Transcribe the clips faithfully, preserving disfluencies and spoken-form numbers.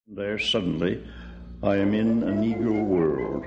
There suddenly, I am in a Negro world.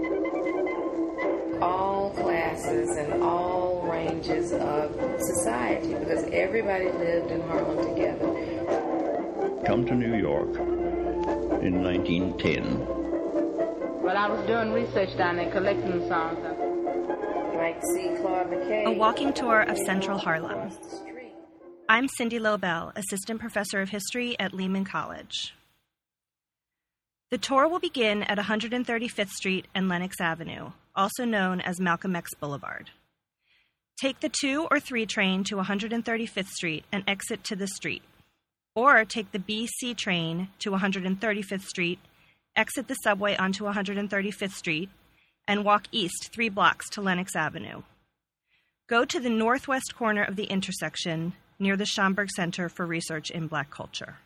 All classes and all ranges of society, because everybody lived in Harlem together. Come to New York in nineteen ten. Well, I was doing research down there, collecting songs. Like see Claude McKay. A walking tour of Central Harlem. I'm Cindy Lobel, Assistant Professor of History at Lehman College. The tour will begin at one hundred thirty-fifth Street and Lenox Avenue, also known as Malcolm X Boulevard. Take the two or three train to one hundred thirty-fifth Street and exit to the street. Or take the B C train to one hundred thirty-fifth Street, exit the subway onto one hundred thirty-fifth Street, and walk east three blocks to Lenox Avenue. Go to the northwest corner of the intersection near the Schomburg Center for Research in Black Culture.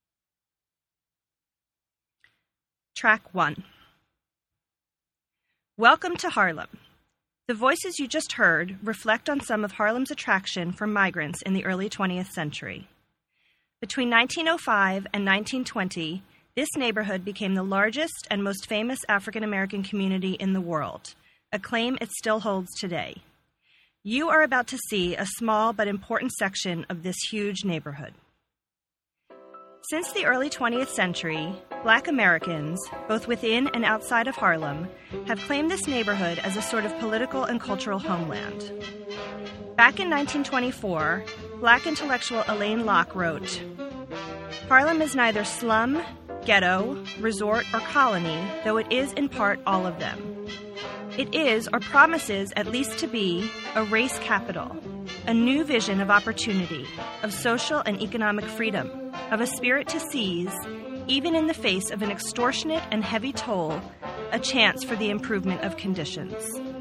Track one. Welcome to Harlem. The voices you just heard reflect on some of Harlem's attraction for migrants in the early twentieth century. Between nineteen oh five and nineteen twenty, this neighborhood became the largest and most famous African American community in the world, a claim it still holds today. You are about to see a small but important section of this huge neighborhood. Since the early twentieth century, Black Americans, both within and outside of Harlem, have claimed this neighborhood as a sort of political and cultural homeland. Back in nineteen twenty-four, Black intellectual Alain Locke wrote, "Harlem is neither slum, ghetto, resort, or colony, though it is in part all of them. It is, or promises at least to be, a race capital, a new vision of opportunity, of social and economic freedom, of a spirit to seize, even in the face of an extortionate and heavy toll, a chance for the improvement of conditions."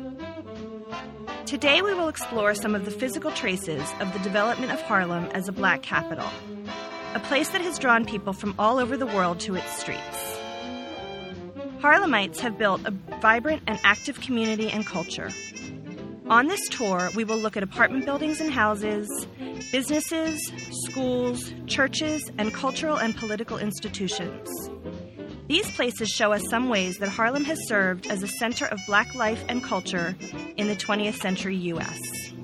Today we will explore some of the physical traces of the development of Harlem as a Black capital, a place that has drawn people from all over the world to its streets. Harlemites have built a vibrant and active community and culture. On this tour, we will look at apartment buildings and houses, businesses, schools, churches, and cultural and political institutions. These places show us some ways that Harlem has served as a center of Black life and culture in the twentieth century U S.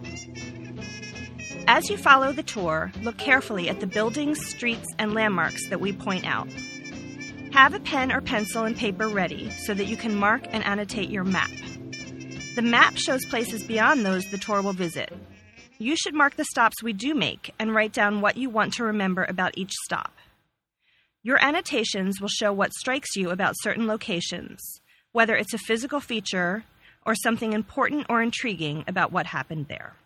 As you follow the tour, look carefully at the buildings, streets, and landmarks that we point out. Have a pen or pencil and paper ready so that you can mark and annotate your map. The map shows places beyond those the tour will visit. You should mark the stops we do make and write down what you want to remember about each stop. Your annotations will show what strikes you about certain locations, whether it's a physical feature or something important or intriguing about what happened there.